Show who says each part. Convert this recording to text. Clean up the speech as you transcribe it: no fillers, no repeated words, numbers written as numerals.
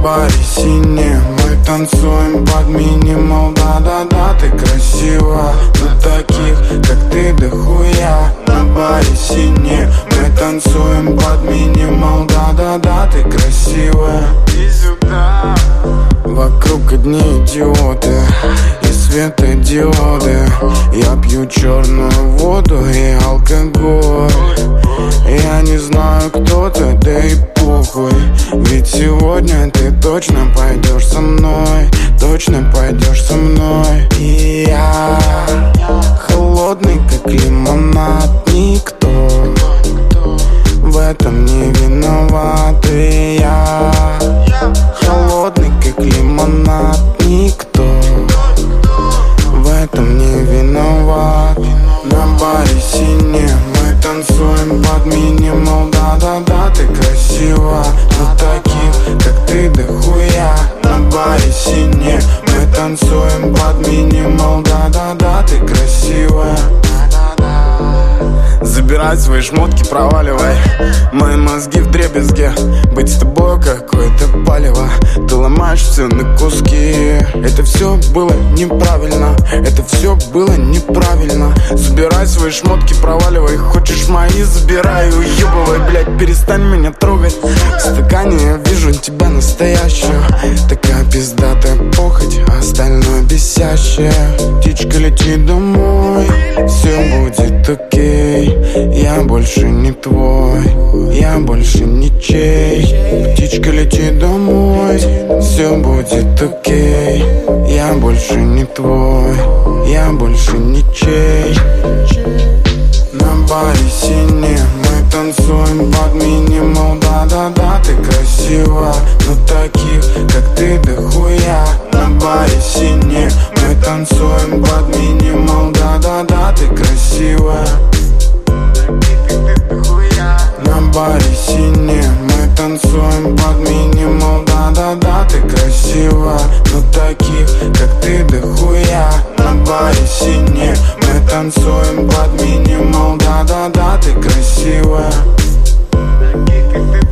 Speaker 1: баре синем мы танцуем под минимал. Да-да-да, ты красива, но таких, как ты, дохуя. На баре синем мы танцуем под минимал. Да-да-да, ты красивая. Иди сюда. Вокруг одни идиоты и светодиоды. Я пью черную воду и алкоголь. Я не знаю, кто ты, да и похуй. Ведь сегодня ты точно пойдешь со мной. Точно пойдешь со мной. И я холодный, как лимонад. Никто в этом не виноват. И я холодный, как лимонад. Никто в этом не виноват. На баре синем мы танцуем под минимал. Да-да-да, ты красива, но таких, как ты, дохуя. На баре синем мы танцуем под минимал. Да-да-да, ты красивая. Забирай свои шмотки, проваливай. Мои мозги вдребезге. Быть с тобой какое-то палево. Ты ломаешь все на куски. Это все было неправильно. Это все было неправильно. Забирай свои шмотки, проваливай. Хочешь мои, забирай, уебывай. Блять, перестань меня трогать. В стакане я вижу тебя настоящую. Такая пиздатая похоть, а остальное бесящее. Птичка, лети домой, все будет окей. Я больше не твой, я больше ничей. Птичка, лети домой, все будет окей. Я больше не твой, я больше ничей. На баре синем мы танцуем под минимал. Да-да-да, ты красива, но таких, как ты, дохуя. На баре синем мы танцуем под минимал. Да-да-да, ты красивая. На баре синем мы танцуем под минимал. Да-да-да, ты красива, но таких, как ты, дохуя. На баре синем мы танцуем под минимал. Да-да-да, ты красивая.